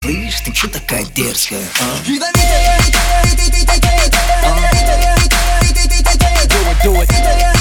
слышь, ты чё такая дерзкая, а? Do it, do it.